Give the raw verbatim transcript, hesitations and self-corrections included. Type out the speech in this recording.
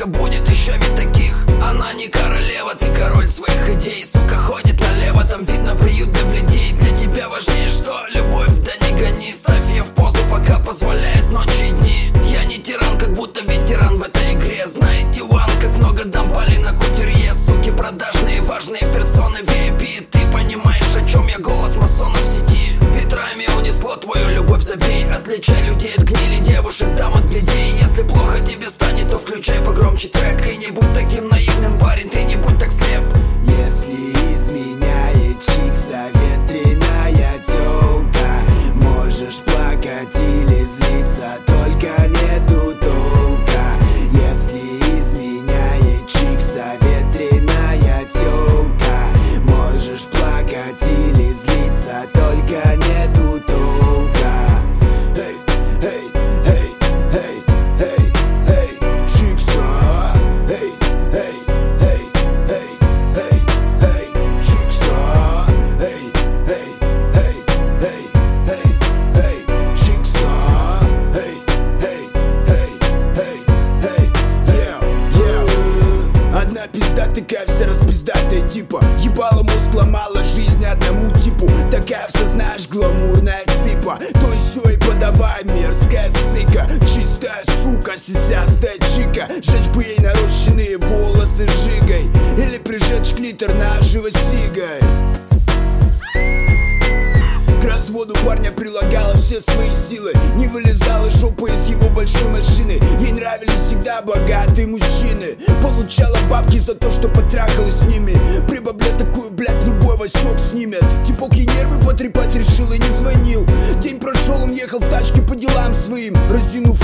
сколько будет еще ведь таких? Она не королева, ты король своих идей. Сука ходит налево, там видно приют для бледей. Для тебя важнее что? Любовь, да не гони. Ставь ее в позу, пока позволяет ночи и дни. Я не тиран, как будто ветеран в этой игре. Знаете, Ван, как много дам Полина Кутюрье. Суки продажные, важные персоны ви ай пи. Ты понимаешь, о чем я, голос масонов в сети. Ветрами унесло твою любовь, забей. Отличай людей от гнили, девушек, дам от бледей. Если плохо тебе станет, то включай погромче трек. И не будь таким наивным, парень, ты не будь так слеп. Если изменяет чикса ветреная тёлка, можешь плакать или злиться, только нету толка. Если изменяет чикса ветреная тёлка, можешь плакать или злиться, только нету толка. Эй, эй, эй, эй, эй, эй, чикса, эй, эй, эй, эй, эй, эй, чикса, эй, эй, эй, эй, эй, эй, чикса, эй, эй, эй, эй, эй, yeah, yeah. Одна пизда такая вся распиздатая типа, ебало мозг ломала жизнь одному типу. Такая вся, знаешь, гламурная цыпа. То и сё и подавай, мерзкая сыка. Чистая сука, сисястая чика. Жечь бы ей нарощенные волосы жигой, или прижечь клитор наживо сигой. К разводу парня прилагала все свои силы, не вылезала жопа из его большой машины. Ей нравились всегда богатые мужчины. Получала бабки за то, что потрахалась с ними. При бабле такую, блядь, любой Васек снимет. Типок ей нервы потрепать решил и не звонил. День прошел, он ехал в тачке по делам своим, разинув